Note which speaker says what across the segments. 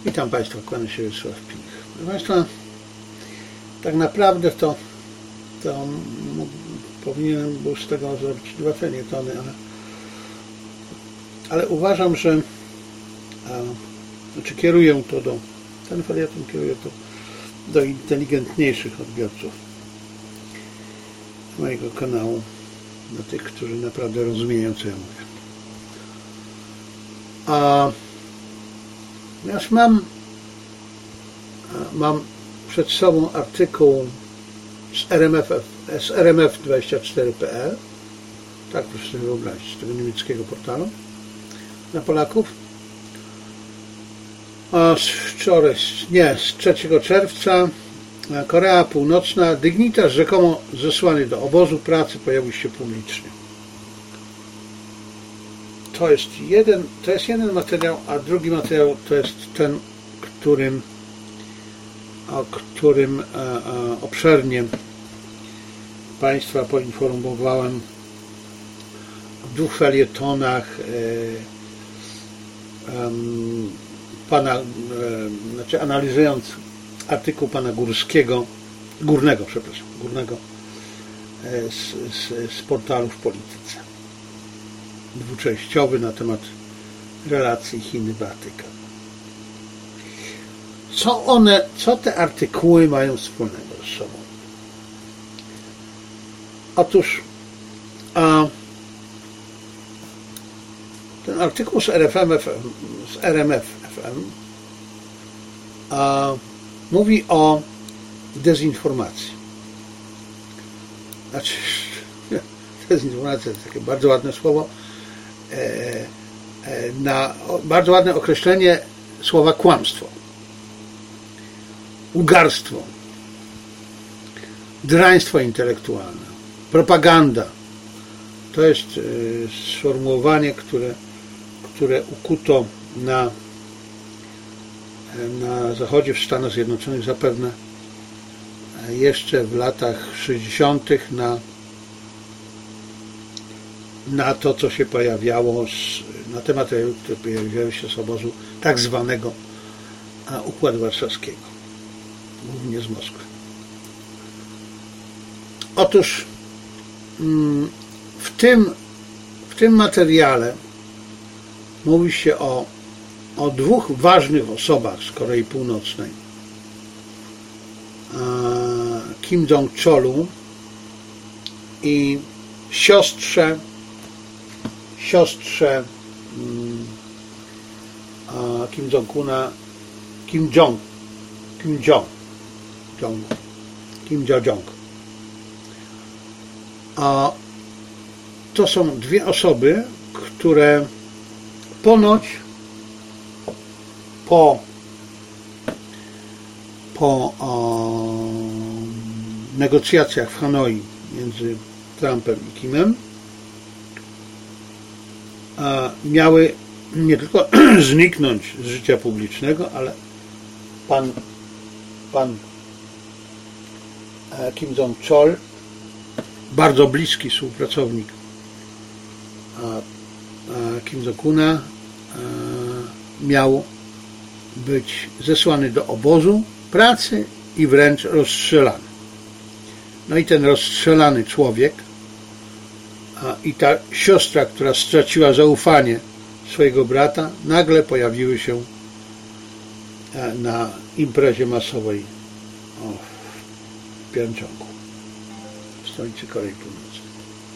Speaker 1: Witam Państwa, kłaniam się Wiesław Pilch. Proszę Państwa, tak naprawdę to powinienem był z tego zrobić 2 felietony, ale uważam, że kieruję to ten felieton kieruję to do inteligentniejszych odbiorców mojego kanału, do tych, którzy naprawdę rozumieją, co ja mówię. Ponieważ mam przed sobą artykuł z RMF24.pl, tak proszę sobie wyobrazić, z tego niemieckiego portalu dla Polaków, z 3 czerwca. Korea Północna, dygnitarz rzekomo zesłany do obozu pracy pojawił się publicznie. To jest jeden materiał, a drugi materiał to jest ten, o którym obszernie Państwa poinformowałem w 2 felietonach analizując artykuł pana Górnego z portalu w Polityce. 2-częściowy na temat relacji Chiny-Watykan. Co te artykuły mają wspólnego ze sobą? Otóż ten artykuł z RMF-FM mówi o dezinformacji. Dezinformacja to jest takie bardzo ładne słowo, bardzo ładne określenie słowa kłamstwo, łgarstwo, draństwo intelektualne, propaganda. To jest sformułowanie, które ukuto na Zachodzie, w Stanach Zjednoczonych zapewne jeszcze w latach 60. na to, co się pojawiało, na te materiały, które pojawiały się z obozu tak zwanego Układu Warszawskiego, głównie z Moskwy. Otóż w tym materiale mówi się o 2 ważnych osobach z Korei Północnej, Kim Jong-cholu i siostrze Kim Jong-una, Kim Jo-jong. To są 2 osoby, które ponoć po negocjacjach w Hanoi między Trumpem i Kimem miały nie tylko zniknąć z życia publicznego, ale pan Kim Jong-chol, bardzo bliski współpracownik Kim Jong-una, miał być zesłany do obozu pracy i wręcz rozstrzelany. No i ten rozstrzelany człowiek i ta siostra, która straciła zaufanie swojego brata, nagle pojawiły się na imprezie masowej w Pjongczangu, w stolicy Korei Północnej.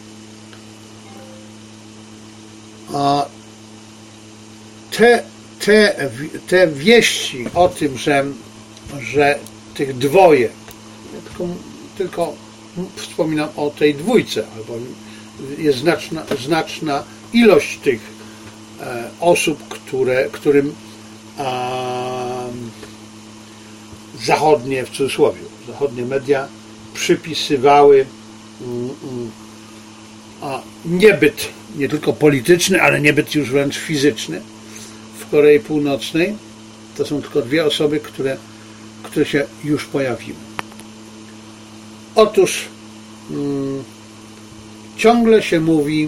Speaker 1: Te wieści o tym, że tych 2, tylko wspominam o tej 2, albo jest znaczna ilość tych osób, którym zachodnie, w cudzysłowie, zachodnie media przypisywały niebyt, nie tylko polityczny, ale niebyt już wręcz fizyczny w Korei Północnej. To są tylko 2 osoby, które się już pojawiły. Otóż ciągle się mówi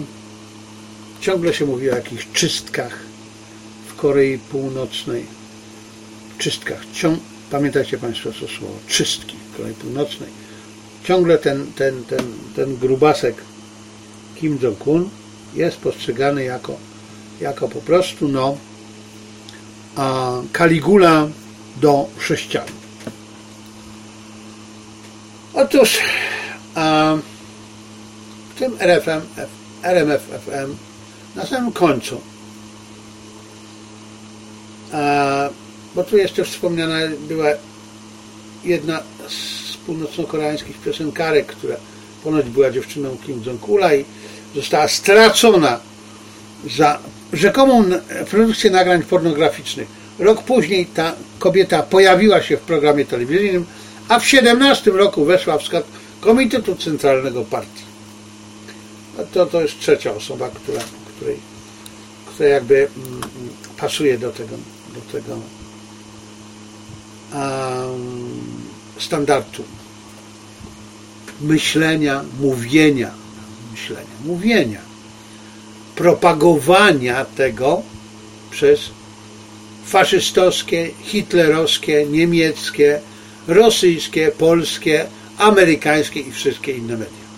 Speaker 1: o jakichś czystkach w Korei Północnej, czystkach. Pamiętajcie Państwo to słowo, czystki w Korei Północnej. Ciągle ten grubasek Kim Jong-un jest postrzegany jako po prostu Kaligula do chrześcijan. Otóż w tym RMF-FM na samym końcu, bo tu jeszcze wspomniana była jedna z północno-koreańskich piosenkarek, która ponoć była dziewczyną Kim Jong-ula i została stracona za rzekomą produkcję nagrań pornograficznych. Rok później ta kobieta pojawiła się w programie telewizyjnym, a w 17 roku weszła w skład Komitetu Centralnego Partii. To jest trzecia osoba, która jakby pasuje do tego standardu mówienia, propagowania tego przez faszystowskie, hitlerowskie, niemieckie, rosyjskie, polskie, amerykańskie i wszystkie inne media.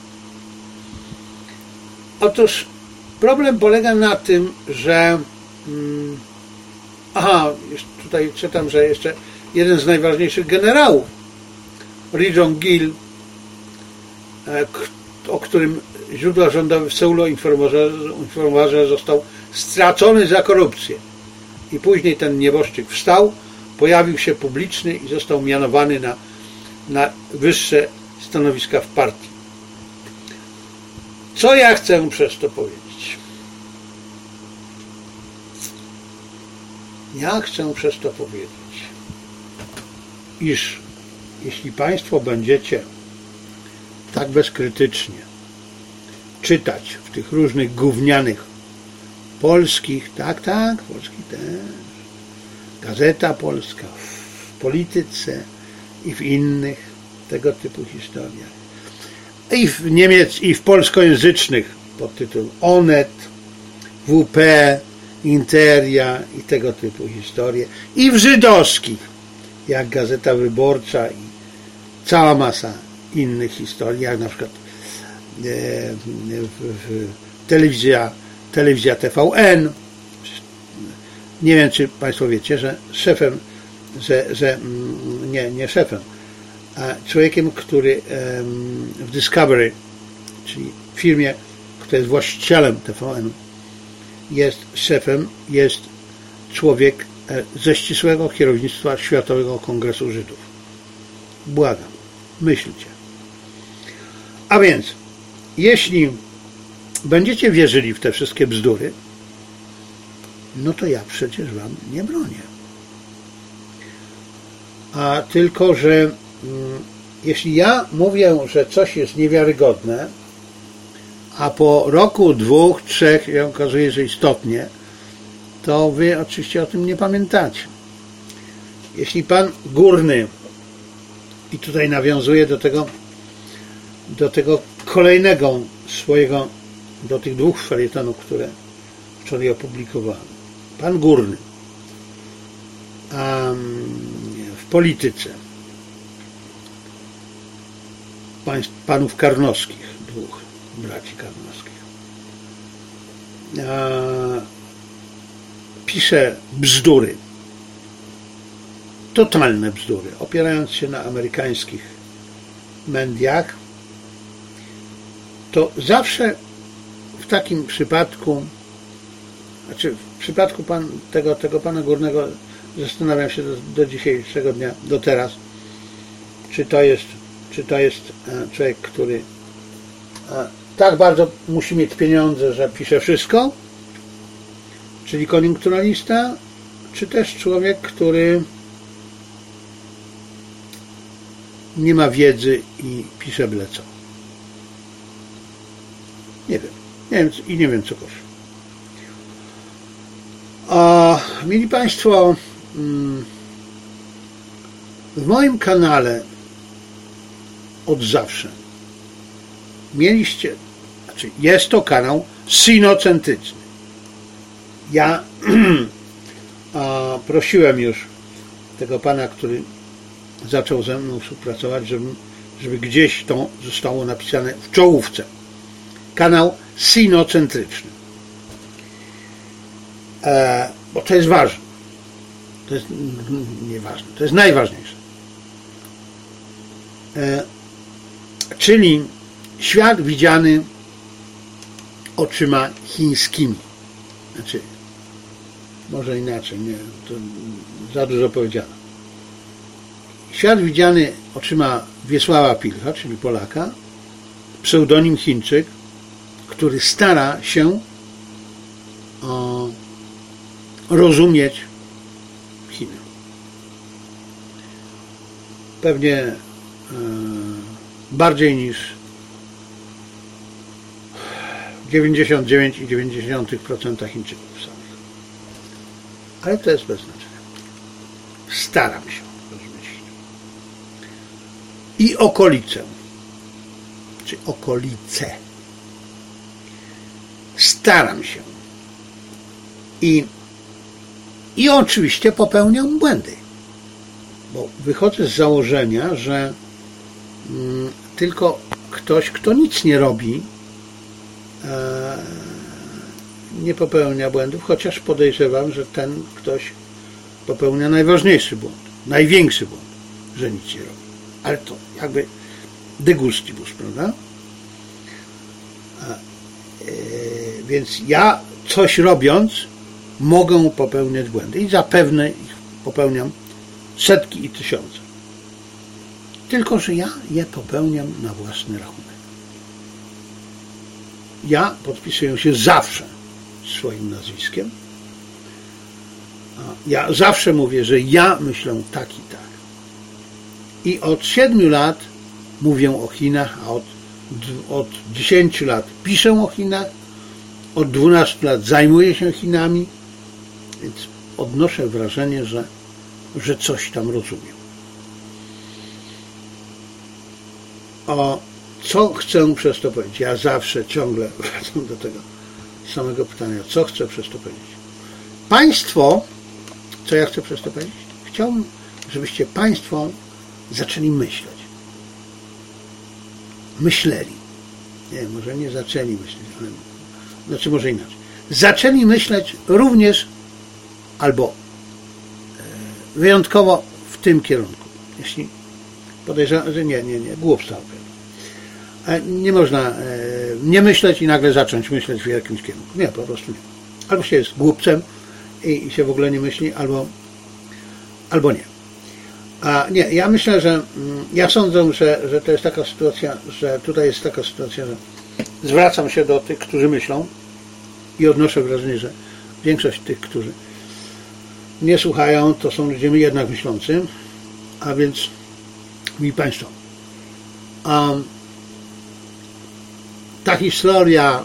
Speaker 1: Otóż problem polega na tym, że tutaj czytam, że jeszcze jeden z najważniejszych generałów, Ri Jong-il, o którym źródła rządowe w Seulu informowały, że został stracony za korupcję. I później ten nieboszczyk wstał, pojawił się publiczny i został mianowany na wyższe stanowiska w partii. Co ja chcę przez to powiedzieć? Ja chcę przez to powiedzieć, iż jeśli Państwo będziecie tak bezkrytycznie czytać w tych różnych gównianych polskich, polskich też, Gazeta Polska, w Polityce i w innych tego typu historiach, i w polskojęzycznych pod tytułem Onet, WP, Interia i tego typu historie, i w żydowskich, jak Gazeta Wyborcza i cała masa innych historii, jak na przykład telewizja TVN. Nie wiem, czy Państwo wiecie, że szefem, nie szefem, a człowiekiem, który w Discovery, czyli firmie, która jest właścicielem TVN, jest szefem, jest człowiek ze ścisłego kierownictwa Światowego Kongresu Żydów. Błagam, myślcie. A więc, jeśli będziecie wierzyli w te wszystkie bzdury, no to ja przecież Wam nie bronię. A tylko, że jeśli ja mówię, że coś jest niewiarygodne, a po roku, 2, 3 ja okazuje, że istotnie, to Wy oczywiście o tym nie pamiętacie. Jeśli Pan Górny, i tutaj nawiązuje do tego kolejnego swojego, do tych 2 felietonów, które wczoraj opublikowałem. Pan Górny w Polityce, panów Karnowskich, 2 braci Karnowskich, pisze bzdury, totalne bzdury, opierając się na amerykańskich mediach, to zawsze w takim przypadku, znaczy w przypadku tego pana Górnego, zastanawiam się do dzisiejszego dnia, do teraz, czy to jest człowiek, który tak bardzo musi mieć pieniądze, że pisze wszystko, czyli koniunkturalista, czy też człowiek, który nie ma wiedzy i pisze byle co. Nie wiem co gorsze. Mili Państwo, w moim kanale od zawsze jest to kanał sinocentryczny. Ja prosiłem już tego pana, który zaczął ze mną współpracować, żeby gdzieś to zostało napisane w czołówce. Kanał sinocentryczny. Bo to jest ważne. To jest nieważne. To jest najważniejsze. Czyli świat widziany oczyma chińskimi. Znaczy, może inaczej, nie, to za dużo powiedziano. Świat widziany oczyma Wiesława Pilcha, czyli Polaka, pseudonim Chińczyk, który stara się rozumieć Chiny. Pewnie bardziej niż 99,9% Chińczyków samych. Ale to jest bez znaczenia. Staram się rozumieć Chiny. I okolice. Czy okolice. Staram się. I oczywiście popełniam błędy. Bo wychodzę z założenia, że tylko ktoś, kto nic nie robi, nie popełnia błędów, chociaż podejrzewam, że ten ktoś popełnia najważniejszy błąd, największy błąd, że nic nie robi. Ale to jakby de gustibus, prawda? Więc ja coś robiąc mogę popełniać błędy i zapewne ich popełniam setki i tysiące. Tylko że ja je popełniam na własny rachunek. Ja podpisuję się zawsze swoim nazwiskiem. Ja zawsze mówię, że ja myślę tak i tak. I od 7 lat mówię o Chinach, a od 10 lat piszę o Chinach, od 12 lat zajmuję się Chinami, więc odnoszę wrażenie, że coś tam rozumiem. Co chcę przez to powiedzieć? Ja zawsze ciągle wracam do tego samego pytania. Co chcę przez to powiedzieć? Państwo, co ja chcę przez to powiedzieć? Chciałbym, żebyście Państwo zaczęli myśleć. Myśleli. Nie, może nie zaczęli myśleć, ale znaczy może inaczej. Zaczęli myśleć również albo wyjątkowo w tym kierunku. Jeśli podejrzewam, że nie, głupstwo. Nie można nie myśleć i nagle zacząć myśleć w jakimś kierunku. Nie, po prostu nie. Albo się jest głupcem i się w ogóle nie myśli, albo nie. Nie, ja myślę, że ja sądzę, że to jest taka sytuacja, że tutaj jest taka sytuacja, że zwracam się do tych, którzy myślą i odnoszę wrażenie, że większość tych, którzy nie słuchają, to są ludzie jednak myślący, a więc mi Państwo. Ta historia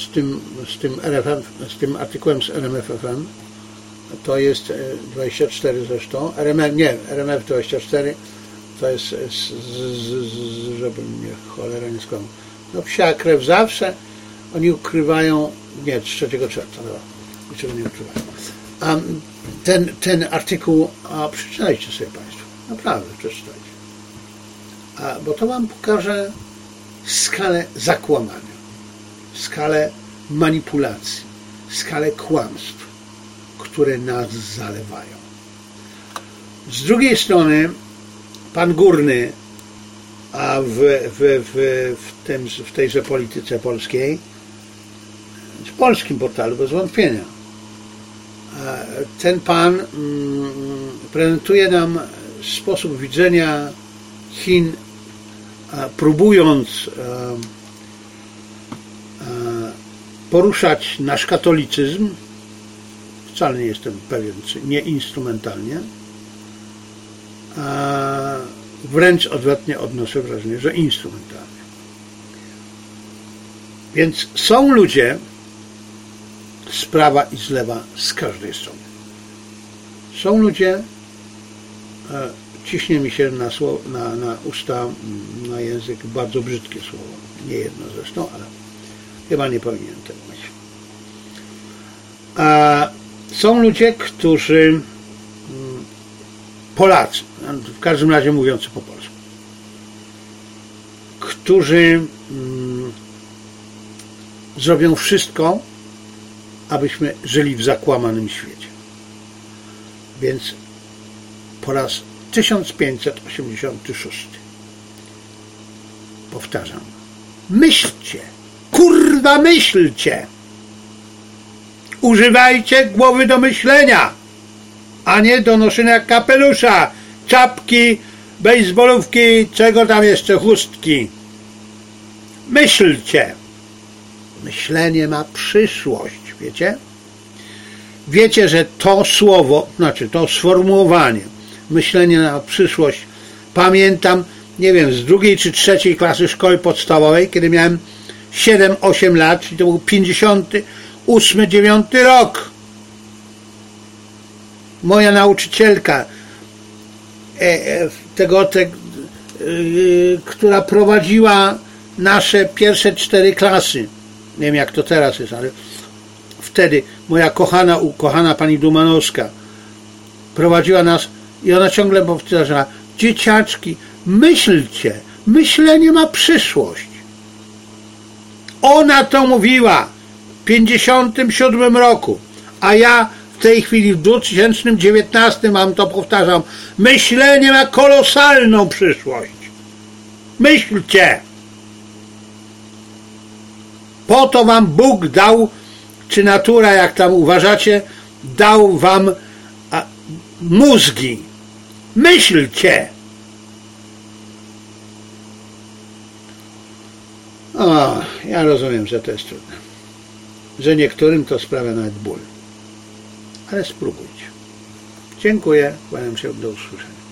Speaker 1: z tym artykułem z RMF-FM, to jest 24 zresztą, RMF 24, to jest, żeby mnie cholera nie skłamał, no psia krew zawsze, oni ukrywają, nie, 3 czerwca, niczego nie ukrywają. Ten artykuł, przeczytajcie sobie Państwo, naprawdę przeczytajcie. Bo to Wam pokaże skalę zakłamania, skalę manipulacji, skalę kłamstw, które nas zalewają. Z drugiej strony pan Górny, a w tejże polityce polskiej, w polskim portalu bez wątpienia, ten pan prezentuje nam sposób widzenia Chin, próbując poruszać nasz katolicyzm, wcale nie jestem pewien, czy nie instrumentalnie, wręcz odwrotnie odnoszę wrażenie, że instrumentalnie. Więc są ludzie z prawa i z lewa, z każdej strony. Są ludzie, ciśnie mi się na usta, na język bardzo brzydkie słowo, nie jedno zresztą, ale chyba nie powinienem tego mieć. Są ludzie, którzy Polacy, w każdym razie mówiący po polsku, którzy zrobią wszystko, abyśmy żyli w zakłamanym świecie. Więc po raz 1586 powtarzam, myślcie, kurwa myślcie, używajcie głowy do myślenia, a nie do noszenia kapelusza, czapki, bejsbolówki, czego tam jeszcze, chustki. Myślcie. Myślenie ma przyszłość, wiecie? Wiecie, że to słowo, znaczy to sformułowanie, myślenie na przyszłość, pamiętam, nie wiem, z 2. czy 3. klasy szkoły podstawowej, kiedy miałem 7-8 lat, czyli to był 58-9 rok. Moja nauczycielka, która prowadziła nasze pierwsze 4 klasy, nie wiem jak to teraz jest, ale wtedy moja ukochana pani Dumanowska prowadziła nas i ona ciągle powtarzała, dzieciaczki, myślcie, myślenie ma przyszłość. Ona to mówiła w 57 roku, a ja w tej chwili w 2019 mam to powtarzam, myślenie ma kolosalną przyszłość. Myślcie. Po to wam Bóg dał, czy natura, jak tam uważacie, dał wam mózgi. Myślcie. O, ja rozumiem, że to jest trudne. Że niektórym to sprawia nawet ból. Ale spróbujcie. Dziękuję. Kłaniam się, do usłyszenia.